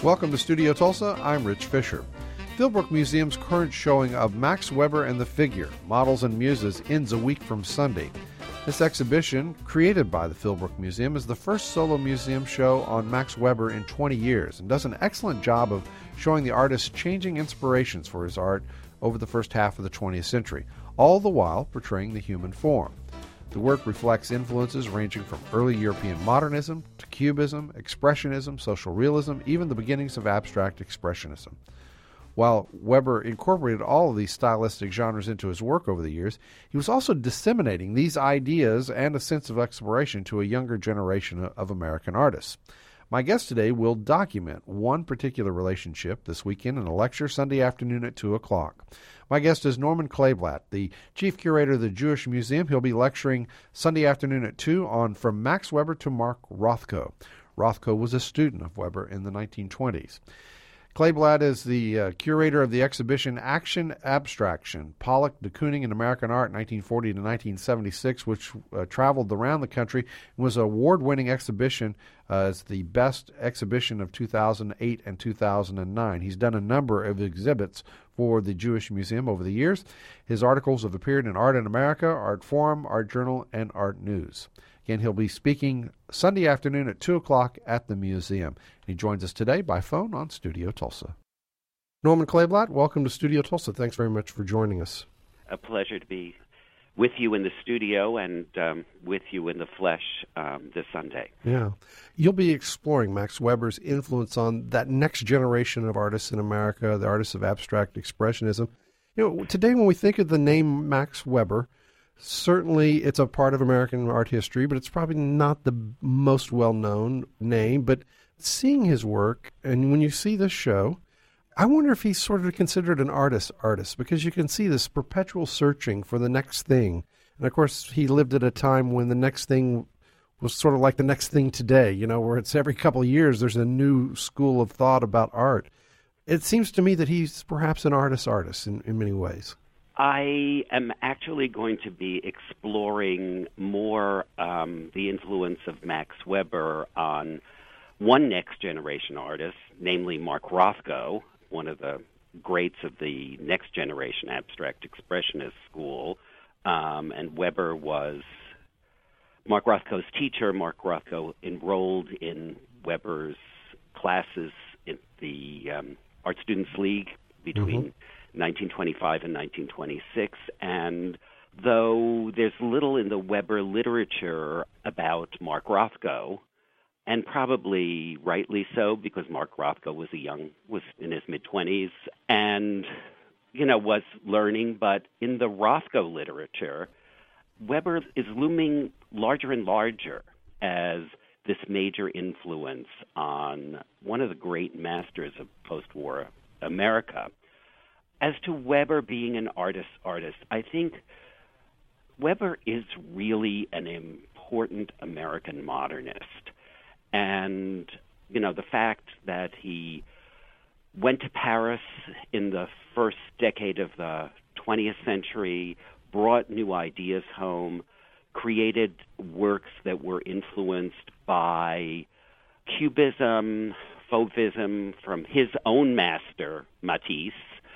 Welcome to Studio Tulsa. I'm Rich Fisher. Philbrook Museum's current showing of Max Weber and the Figure, Models and Muses, ends a week from Sunday. This exhibition, created by the Philbrook Museum, is the first solo museum show on Max Weber in 20 years and does an excellent job of showing the artist's changing inspirations for his art over the first half of the 20th century, all the while portraying the human form. The work reflects influences ranging from early European modernism to Cubism, Expressionism, Social Realism, even the beginnings of abstract Expressionism. While Weber incorporated all of these stylistic genres into his work over the years, he was also disseminating these ideas and a sense of exploration to a younger generation of American artists. My guest today will document one particular relationship this weekend in a lecture Sunday afternoon at 2 o'clock. My guest is Norman Kleeblatt, the chief curator of the Jewish Museum. He'll be lecturing Sunday afternoon at 2 on From Max Weber to Mark Rothko. Rothko was a student of Weber in the 1920s. Kleeblatt is the curator of the exhibition Action Abstraction, Pollock, de Kooning, and American Art, 1940 to 1976, which traveled around the country and was an award-winning exhibition as the best exhibition of 2008 and 2009. He's done a number of exhibits for the Jewish Museum over the years. His articles have appeared in Art in America, Art Forum, Art Journal, and Art News. Again, he'll be speaking Sunday afternoon at 2 o'clock at the museum. He joins us today by phone on Studio Tulsa. Norman Kleeblatt, welcome to Studio Tulsa. Thanks very much for joining us. A pleasure to be with you in the studio and with you in the flesh this Sunday. Yeah. You'll be exploring Max Weber's influence on that next generation of artists in America, the artists of abstract expressionism. You know, today when we think of the name Max Weber, certainly it's a part of American art history, but it's probably not the most well-known name. But seeing his work, and when you see this show, I wonder if he's sort of considered an artist, because you can see this perpetual searching for the next thing. And, of course, he lived at a time when the next thing was sort of like the next thing today, you know, where it's every couple of years there's a new school of thought about art. It seems to me that he's perhaps an artist in many ways. I am actually going to be exploring more the influence of Max Weber on one next-generation artist, namely Mark Rothko, one of the greats of the next-generation abstract expressionist school. And Weber was Mark Rothko's teacher. Mark Rothko enrolled in Weber's classes in the Art Students League between 1925 and 1926, and though there's little in the Weber literature about Mark Rothko, and probably rightly so, because Mark Rothko was in his mid-20s and, was learning, but in the Rothko literature, Weber is looming larger and larger as this major influence on one of the great masters of post-war America. As to Weber being an artist, I think Weber is really an important American modernist. And, the fact that he went to Paris in the first decade of the 20th century, brought new ideas home, created works that were influenced by Cubism, Fauvism from his own master, Matisse,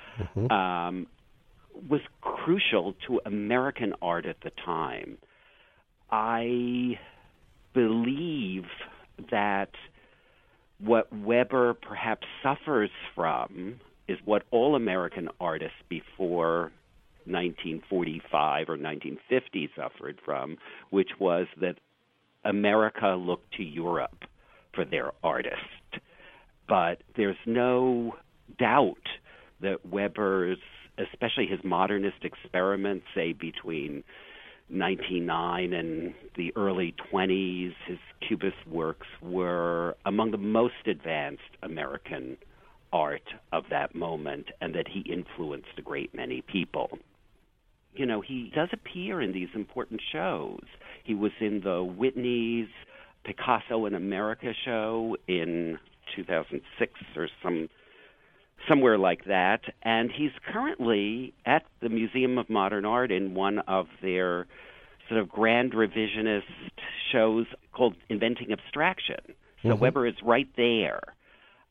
was crucial to American art at the time. I believe that what Weber perhaps suffers from is what all American artists before 1945 or 1950 suffered from, which was that America looked to Europe for their artists. But there's no doubt that Weber's, especially his modernist experiments, say between 1909 and the early 20s, his Cubist works were among the most advanced American art of that moment, and that he influenced a great many people. He does appear in these important shows. He was in the Whitney's Picasso in America show in 2006 or somewhere like that, and he's currently at the Museum of Modern Art in one of their sort of grand revisionist shows called Inventing Abstraction. So Weber is right there.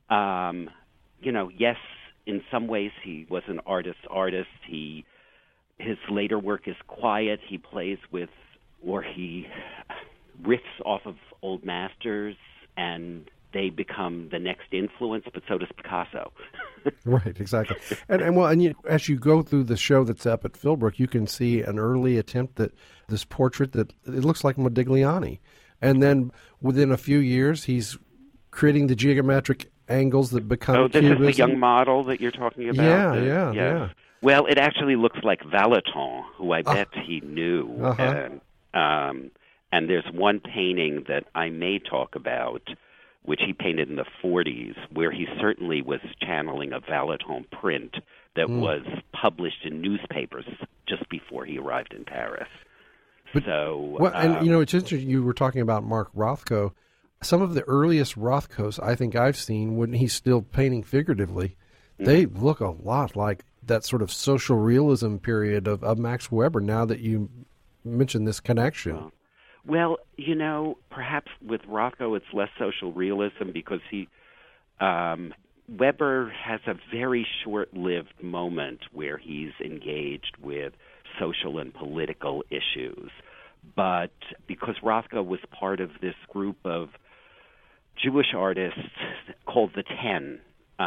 Yes, in some ways he was an artist. His later work is quiet. He plays with, or he riffs off of old masters, and they become the next influence, but so does Picasso. Right, exactly. As you go through the show that's up at Philbrook, you can see an early attempt at this portrait that it looks like Modigliani. And then within a few years, he's creating the geometric angles that become Cubism. Is the young model that you're talking about? Yeah. Well, it actually looks like Vallotton, who I bet he knew. Uh-huh. And there's one painting that I may talk about, which he painted in the 40s, where he certainly was channeling a Vallotton print that was published in newspapers just before he arrived in Paris. It's interesting you were talking about Mark Rothko. Some of the earliest Rothkos I think I've seen, when he's still painting figuratively, they look a lot like that sort of social realism period of Max Weber, now that you mentioned this connection. Well, perhaps with Rothko it's less social realism because Weber has a very short-lived moment where he's engaged with social and political issues. But because Rothko was part of this group of Jewish artists called the Ten,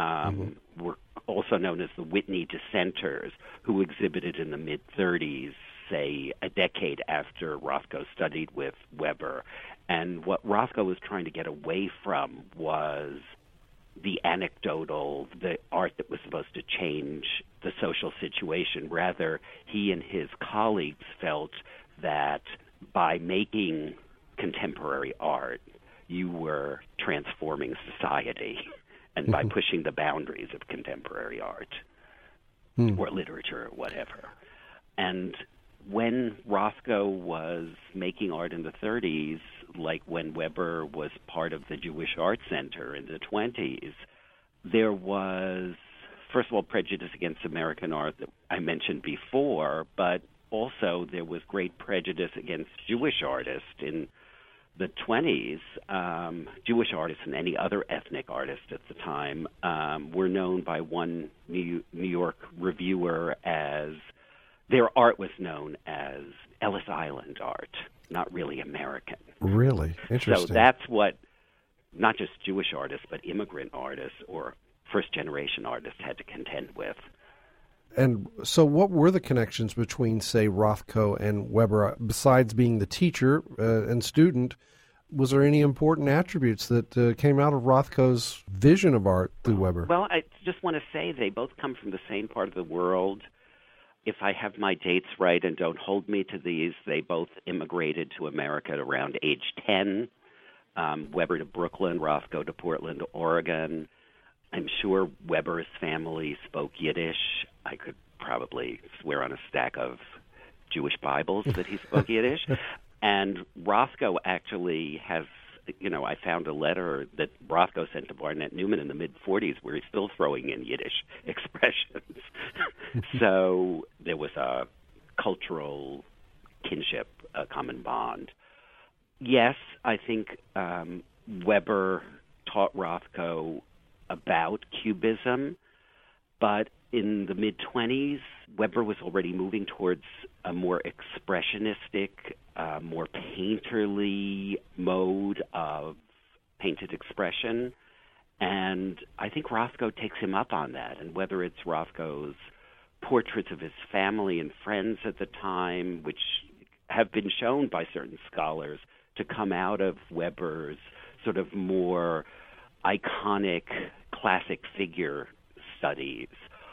were also known as the Whitney Dissenters, who exhibited in the mid-30s, say a decade after Rothko studied with Weber. And what Rothko was trying to get away from was the anecdotal, the art that was supposed to change the social situation. Rather, he and his colleagues felt that by making contemporary art, you were transforming society, and by pushing the boundaries of contemporary art or literature or whatever. And when Rothko was making art in the 30s, like when Weber was part of the Jewish Art Center in the 20s, there was, first of all, prejudice against American art that I mentioned before, but also there was great prejudice against Jewish artists in the 20s. Jewish artists and any other ethnic artist at the time were known by one New York reviewer as, their art was known as Ellis Island art, not really American. Really? Interesting. So that's what not just Jewish artists, but immigrant artists or first-generation artists had to contend with. And so what were the connections between, say, Rothko and Weber? Besides being the teacher and student, was there any important attributes that came out of Rothko's vision of art through Weber? Well, I just want to say they both come from the same part of the world. If I have my dates right, and don't hold me to these, they both immigrated to America at around age 10. Weber to Brooklyn, Rothko to Portland, Oregon. I'm sure Weber's family spoke Yiddish. I could probably swear on a stack of Jewish Bibles that he spoke Yiddish. And Rothko actually has, I found a letter that Rothko sent to Barnett Newman in the mid-40s where he's still throwing in Yiddish expressions. So there was a cultural kinship, a common bond. Yes, I think Weber taught Rothko about Cubism, but in the mid-20s, Weber was already moving towards a more expressionistic, more painterly mode of painted expression. And I think Rothko takes him up on that. And whether it's Rothko's portraits of his family and friends at the time, which have been shown by certain scholars to come out of Weber's sort of more iconic classic figure studies,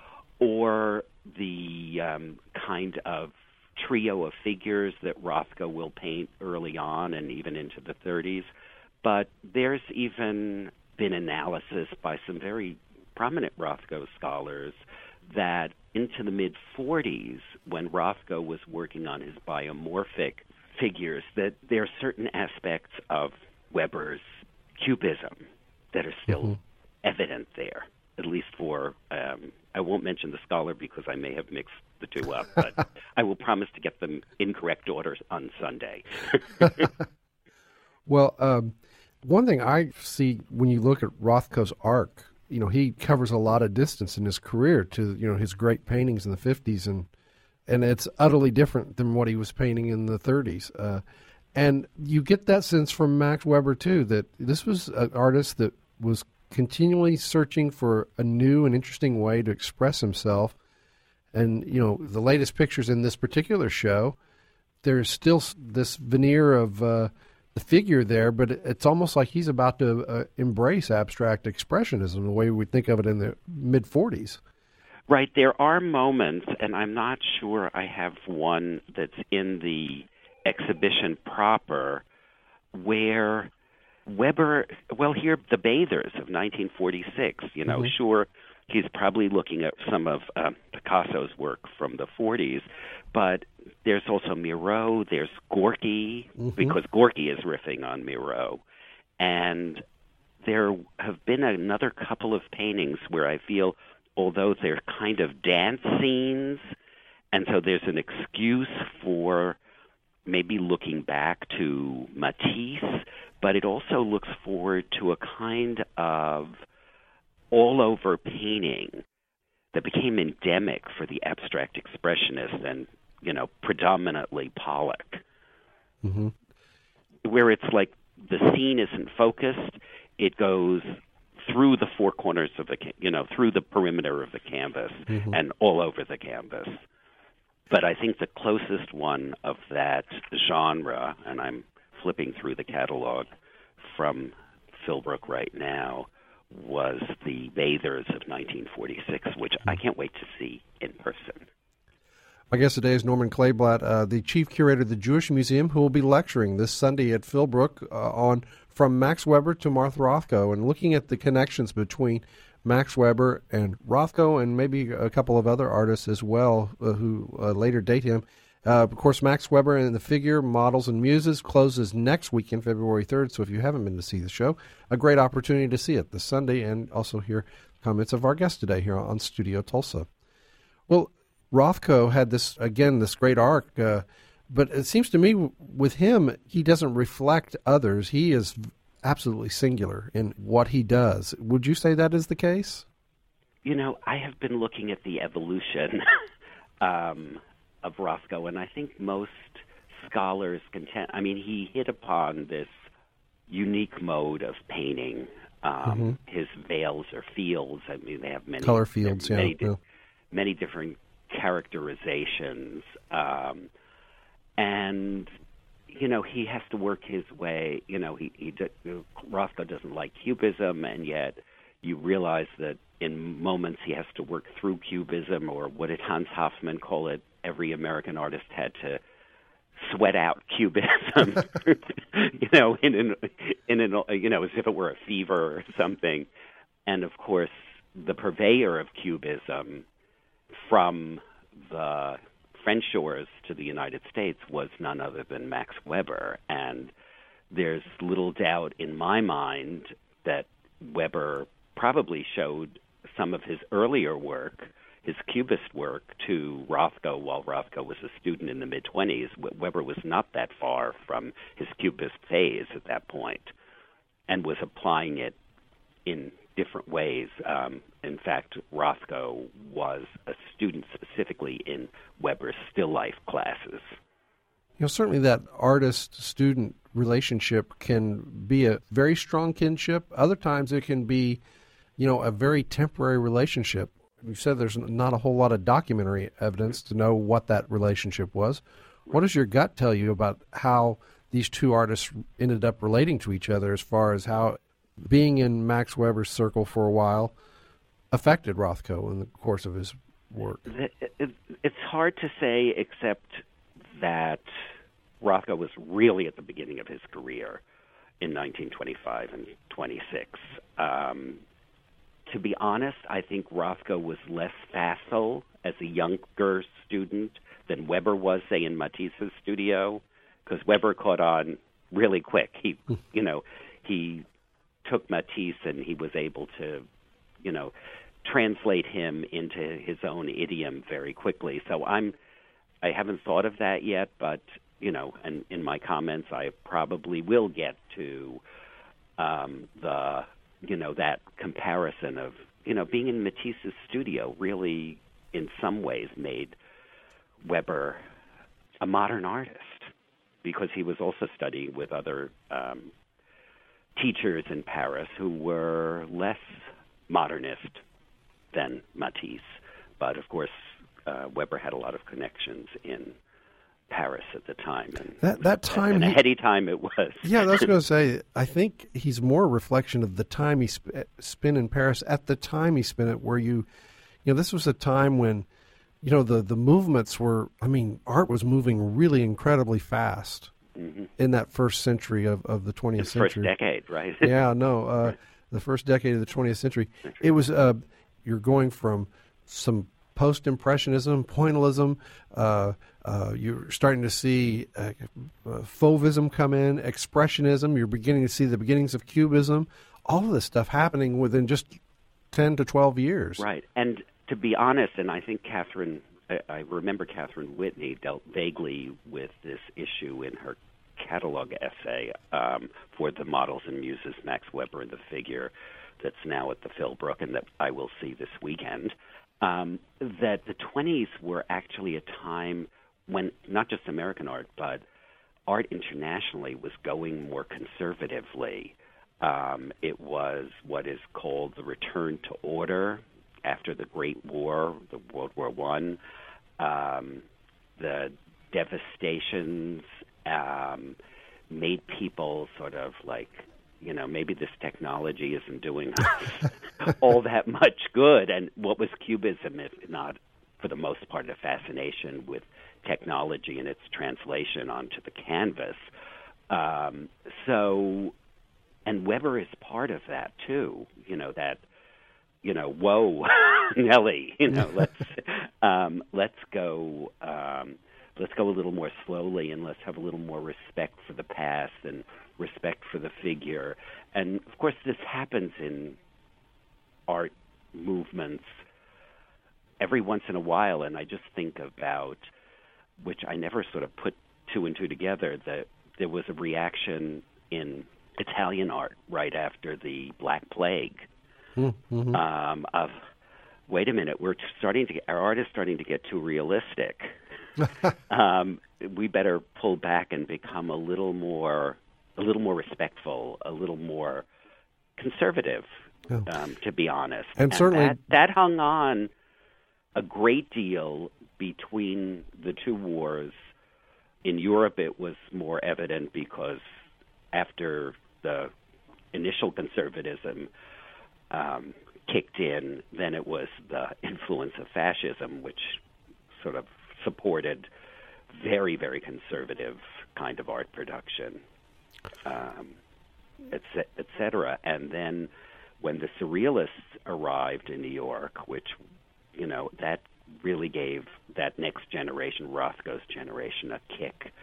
or the kind of trio of figures that Rothko will paint early on and even into the 30s. But there's even been analysis by some very prominent Rothko scholars that into the mid-40s, when Rothko was working on his biomorphic figures, that there are certain aspects of Weber's Cubism that are still evident there, at least for, I won't mention the scholar because I may have mixed the two up, but I will promise to get them in correct order on Sunday. Well, one thing I see when you look at Rothko's arc he covers a lot of distance in his career to, his great paintings in the 50s, and it's utterly different than what he was painting in the 30s. And you get that sense from Max Weber, too, that this was an artist that was continually searching for a new and interesting way to express himself. And, the latest pictures in this particular show, there's still this veneer of the figure there, but it's almost like he's about to embrace abstract expressionism the way we think of it in the mid-40s. Right. There are moments, and I'm not sure I have one that's in the exhibition proper, where Weber, here, The Bathers of 1946, sure, he's probably looking at some of Picasso's work from the 40s, but there's also Miro, there's Gorky, because Gorky is riffing on Miro, and there have been another couple of paintings where I feel, although they're kind of dance scenes, and so there's an excuse for maybe looking back to Matisse, but it also looks forward to a kind of all-over painting that became endemic for the abstract expressionists and, predominantly Pollock, where it's like the scene isn't focused, it goes through the four corners of through the perimeter of the canvas and all over the canvas. But I think the closest one of that genre, and I'm flipping through the catalog from Philbrook right now, was The Bathers of 1946, which I can't wait to see in person. My guest today is Norman Kleeblatt, the chief curator of the Jewish Museum, who will be lecturing this Sunday at Philbrook on From Max Weber to Martha Rothko, and looking at the connections between Max Weber and Rothko, and maybe a couple of other artists as well who later date him. Of course, Max Weber and the Figure, Models and Muses closes next weekend, February 3rd, so if you haven't been to see the show, a great opportunity to see it this Sunday, and also hear comments of our guest today here on Studio Tulsa. Well, Rothko had this great arc, but it seems to me with him, he doesn't reflect others. He is absolutely singular in what he does. Would you say that is the case? I have been looking at the evolution of Rothko, and I think most scholars he hit upon this unique mode of painting. His veils or fields. They have many color fields, many different characterizations, and he has to work his way. Rothko doesn't like Cubism, and yet you realize that in moments he has to work through Cubism, or what did Hans Hofmann call it? Every American artist had to sweat out Cubism, in as if it were a fever or something. And of course, the purveyor of Cubism from the French shores to the United States was none other than Max Weber. And there's little doubt in my mind that Weber probably showed some of his earlier work, his Cubist work, to Rothko while Rothko was a student in the mid-20s. Weber was not that far from his Cubist phase at that point and was applying it in different ways. In fact, Rothko was a student specifically in Weber's still life classes. Certainly that artist-student relationship can be a very strong kinship. Other times it can be, a very temporary relationship. You said there's not a whole lot of documentary evidence to know what that relationship was. What does your gut tell you about how these two artists ended up relating to each other, as far as how being in Max Weber's circle for a while affected Rothko in the course of his work? It's hard to say, except that Rothko was really at the beginning of his career in 1925 and 26. To be honest, I think Rothko was less facile as a younger student than Weber was, say, in Matisse's studio, because Weber caught on really quick. He took Matisse and he was able to, translate him into his own idiom very quickly. So I haven't thought of that yet, but, and in my comments I probably will get to the that comparison of, being in Matisse's studio really, in some ways, made Weber a modern artist, because he was also studying with other teachers in Paris who were less modernist than Matisse. But, of course, Weber had a lot of connections in Paris at the time. And that time... And a heady time it was. Yeah, I was going to say, I think he's more a reflection of the time he spent in Paris at the time he spent it, where this was a time when, the movements were, art was moving really incredibly fast in that first century of the 20th century. First decade, right? Yeah, no, right. The first decade of the 20th century. It was, you're going from some post-impressionism, pointillism, you're starting to see fauvism come in, expressionism, you're beginning to see the beginnings of cubism, all of this stuff happening within just 10 to 12 years. Right, and to be honest, and I think I remember Catherine Whitney dealt vaguely with this issue in her catalog essay for the Models and Muses, Max Weber and the Figure, that's now at the Philbrook and that I will see this weekend, that the 20s were actually a time when not just American art, but art internationally was going more conservatively. It was what is called the return to order after the Great War, the World War I. The devastations made people sort of like, maybe this technology isn't doing us all that much good. And what was Cubism, if not, for the most part, a fascination with technology and its translation onto the canvas? And Weber is part of that, too, whoa, Nelly, let's go a little more slowly, and let's have a little more respect for the past and respect for the figure. And, of course, this happens in art movements every once in a while, and I just think about, which I never sort of put two and two together, that there was a reaction in Italian art right after the Black Plague of, wait a minute, our art is starting to get too realistic. We better pull back and become a little more respectful, a little more conservative, to be honest. And certainly that hung on a great deal between the two wars. In Europe, it was more evident because after the initial conservatism kicked in, then it was the influence of fascism, which sort of supported very, very conservative kind of art production, et cetera. And then when the Surrealists arrived in New York, which, that really gave that next generation, Rothko's generation, a kick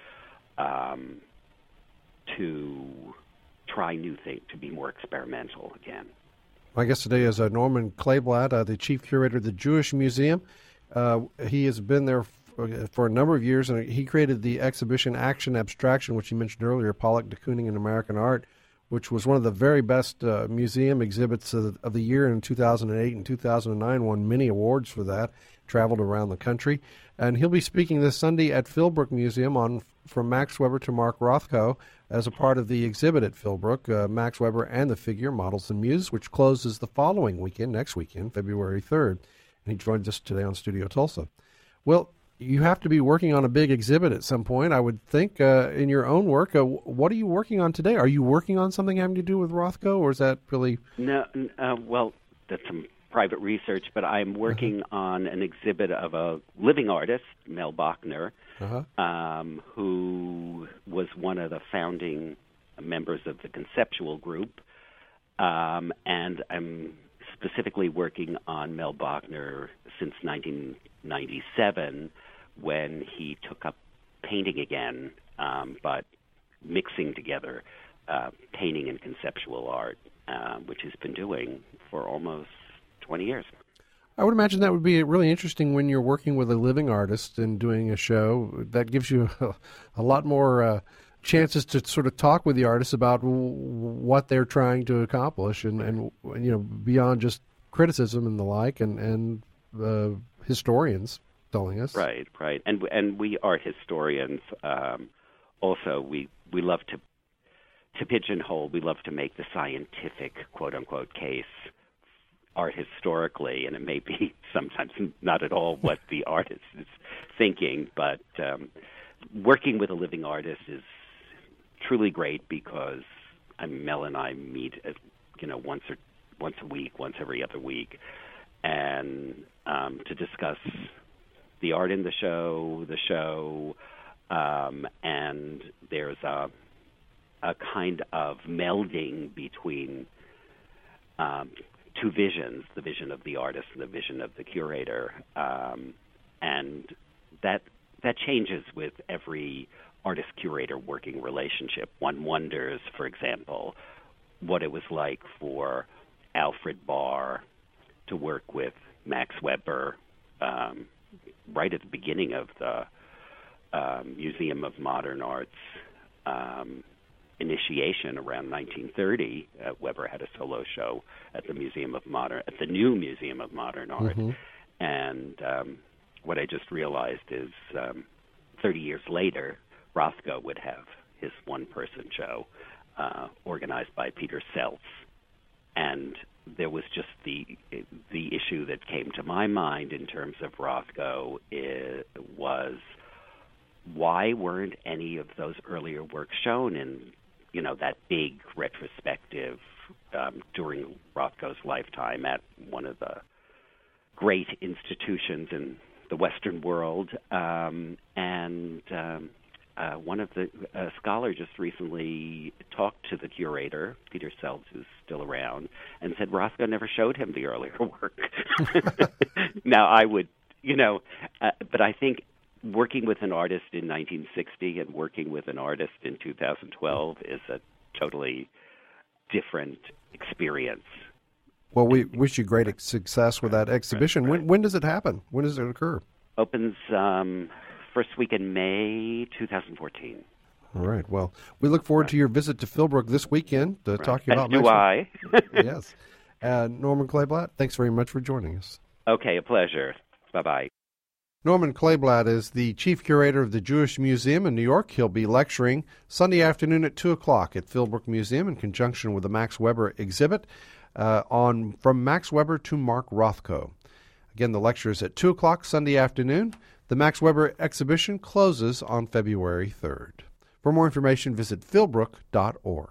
to try new things, to be more experimental again. My guest today is Norman Kleeblatt, the chief curator of the Jewish Museum. He has been there for a number of years, and he created the exhibition Action Abstraction, which you mentioned earlier, Pollock de Kooning in American Art, which was one of the very best museum exhibits of the year in 2008 and 2009, won many awards for that, traveled around the country. And he'll be speaking this Sunday at Philbrook Museum on From Max Weber to Mark Rothko as a part of the exhibit at Philbrook, Max Weber and the Figure, Models and Muses, which closes the following weekend, next weekend, February 3rd. And he joins us today on Studio Tulsa. Well, you have to be working on a big exhibit at some point, I would think, in your own work. What are you working on today? Are you working on something having to do with Rothko, or is that really... No, well, that's some private research, but I'm working on an exhibit of a living artist, Mel Bachner, who was one of the founding members of the conceptual group. And I'm specifically working on Mel Bachner since 1997, when he took up painting again, but mixing together painting and conceptual art, which he's been doing for almost 20 years. I would imagine that would be really interesting when you're working with a living artist and doing a show. That gives you a lot more chances to sort of talk with the artists about what they're trying to accomplish, and beyond just criticism and the like, and historians telling us. Right. And we art historians. Also, we love to pigeonhole. We love to make the scientific, quote unquote, case art historically, and it may be sometimes not at all what the artist is thinking, but working with a living artist is truly great because Mel and I meet, once a week, once every other week, and to discuss the art in the show, and there's a kind of melding between two visions, the vision of the artist and the vision of the curator, and that changes with every artist-curator working relationship. One wonders, for example, what it was like for Alfred Barr to work with Max Weber right at the beginning of the Museum of Modern Art's initiation around 1930. Weber had a solo show at the new Museum of Modern Art, and what I just realized is 30 years later, Rothko would have his one-person show organized by Peter Seltz, and there was just the issue that came to my mind in terms of Rothko was why weren't any of those earlier works shown in that big retrospective during Rothko's lifetime at one of the great institutions in the Western world, and one of the scholars just recently talked to the curator, Peter Seltz, who's still around, and said Rothko never showed him the earlier work. Now, I would, but I think working with an artist in 1960 and working with an artist in 2012 is a totally different experience. Well, we wish you great success with that exhibition. Right. When does it happen? When does it occur? Opens first week in May 2014. All right. Well, we look forward to your visit to Philbrook this weekend to talk about. Do I? Yes. Norman Kleeblatt, thanks very much for joining us. Okay, a pleasure. Bye-bye. Norman Kleeblatt is the chief curator of the Jewish Museum in New York. He'll be lecturing Sunday afternoon at 2 o'clock at Philbrook Museum in conjunction with the Max Weber exhibit on From Max Weber to Mark Rothko. Again, the lecture is at 2 o'clock Sunday afternoon. The Max Weber exhibition closes on February 3rd. For more information, visit philbrook.org.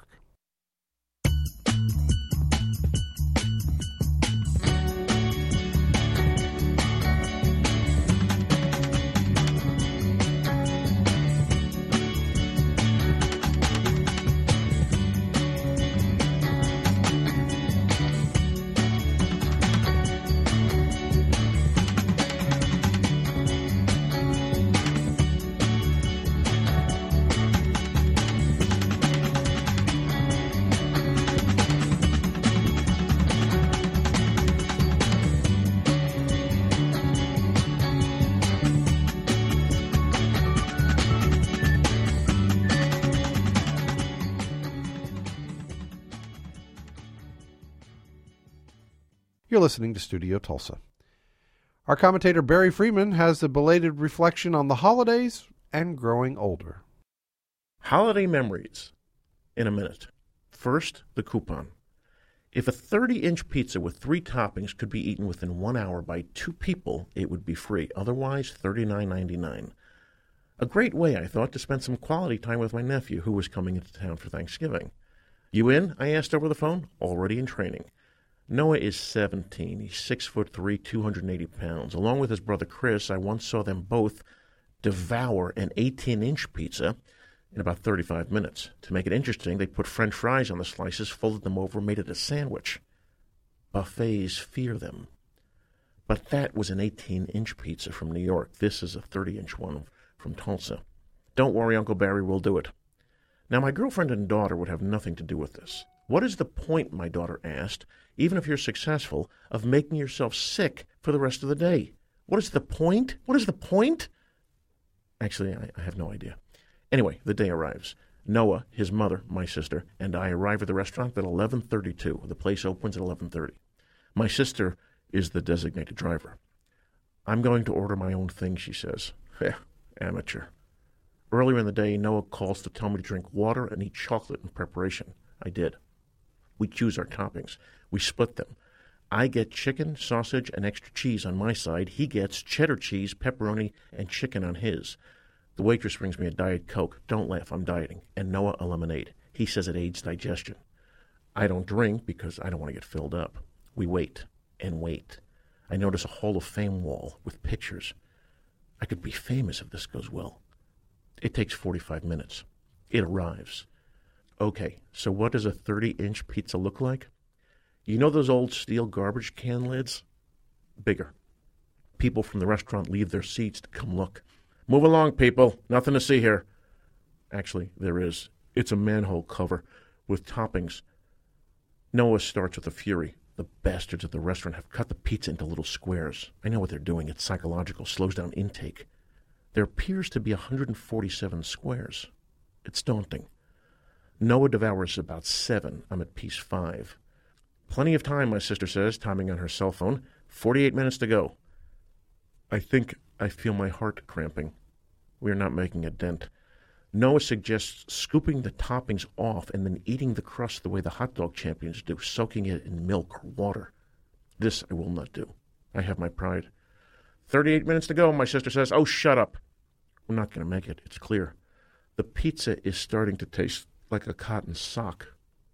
You're listening to Studio Tulsa. Our commentator Barry Freeman has a belated reflection on the holidays and growing older. Holiday memories in a minute. First, the coupon. If a 30-inch pizza with 3 toppings could be eaten within 1 hour by 2 people, it would be free. Otherwise, $39.99. A great way, I thought, to spend some quality time with my nephew, who was coming into town for Thanksgiving. You in? I asked over the phone. Already in training. Noah is 17. He's 6'3", 280 pounds. Along with his brother Chris, I once saw them both devour an 18-inch pizza in about 35 minutes. To make it interesting, they put French fries on the slices, folded them over, made it a sandwich. Buffets fear them. But that was an 18-inch pizza from New York. This is a 30-inch one from Tulsa. Don't worry, Uncle Barry, we'll do it. Now, my girlfriend and daughter would have nothing to do with this. What is the point, my daughter asked, even if you're successful, of making yourself sick for the rest of the day? What is the point? What is the point? Actually, I have no idea. Anyway, the day arrives. Noah, his mother, my sister, and I arrive at the restaurant at 11:32. The place opens at 11:30. My sister is the designated driver. I'm going to order my own thing, she says. Amateur. Earlier in the day, Noah calls to tell me to drink water and eat chocolate in preparation. I did. We choose our toppings. We split them. I get chicken, sausage, and extra cheese on my side. He gets cheddar cheese, pepperoni, and chicken on his. The waitress brings me a Diet Coke. Don't laugh, I'm dieting. And Noah a lemonade. He says it aids digestion. I don't drink because I don't want to get filled up. We wait and wait. I notice a Hall of Fame wall with pictures. I could be famous if this goes well. It takes 45 minutes. It arrives. Okay, so what does a 30-inch pizza look like? You know those old steel garbage can lids? Bigger. People from the restaurant leave their seats to come look. Move along, people. Nothing to see here. Actually, there is. It's a manhole cover with toppings. Noah starts with a fury. The bastards at the restaurant have cut the pizza into little squares. I know what they're doing. It's psychological, slows down intake. There appears to be 147 squares. It's daunting. Noah devours about 7. I'm at piece 5. Plenty of time, my sister says, timing on her cell phone. 48 minutes to go. I think I feel my heart cramping. We are not making a dent. Noah suggests scooping the toppings off and then eating the crust the way the hot dog champions do, soaking it in milk or water. This I will not do. I have my pride. 38 minutes to go, my sister says. Oh, shut up. We're not going to make it. It's clear. The pizza is starting to taste like a cotton sock.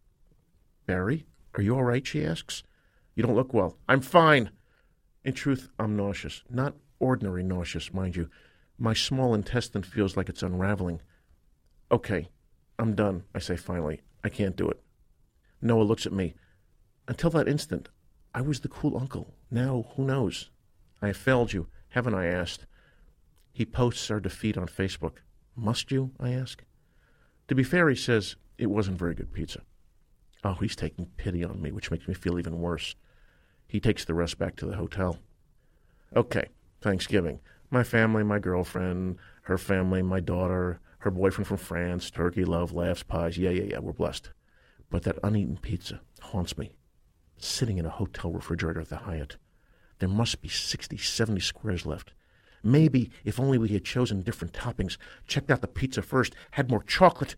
Barry, are you all right, she asks. You don't look well. I'm fine. In truth, I'm nauseous. Not ordinary nauseous, mind you. My small intestine feels like it's unraveling. Okay, I'm done, I say finally. I can't do it. Noah looks at me. Until that instant, I was the cool uncle. Now, who knows? I have failed you, haven't I asked? He posts our defeat on Facebook. Must you, I ask? To be fair, he says, it wasn't very good pizza. Oh, he's taking pity on me, which makes me feel even worse. He takes the rest back to the hotel. Okay, Thanksgiving. My family, my girlfriend, her family, my daughter, her boyfriend from France, turkey, love, laughs, pies. Yeah, we're blessed. But that uneaten pizza haunts me. Sitting in a hotel refrigerator at the Hyatt. There must be 60, 70 squares left. Maybe if only we had chosen different toppings, checked out the pizza first, had more chocolate.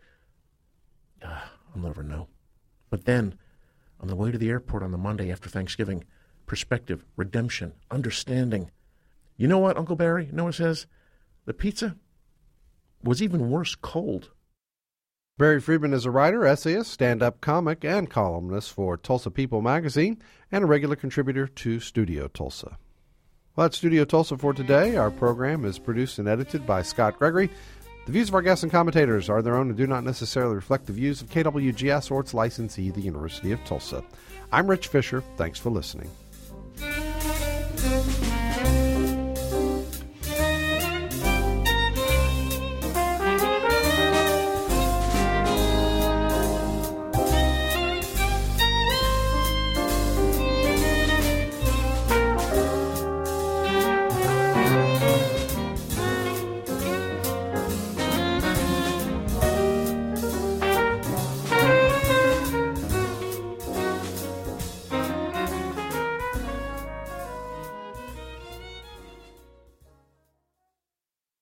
I'll never know. But then, on the way to the airport on the Monday after Thanksgiving, perspective, redemption, understanding. You know what, Uncle Barry, Noah says? The pizza was even worse cold. Barry Friedman is a writer, essayist, stand-up comic, and columnist for Tulsa People magazine, and a regular contributor to Studio Tulsa. Well, that's Studio Tulsa for today. Our program is produced and edited by Scott Gregory. The views of our guests and commentators are their own and do not necessarily reflect the views of KWGS or its licensee, the University of Tulsa. I'm Rich Fisher. Thanks for listening.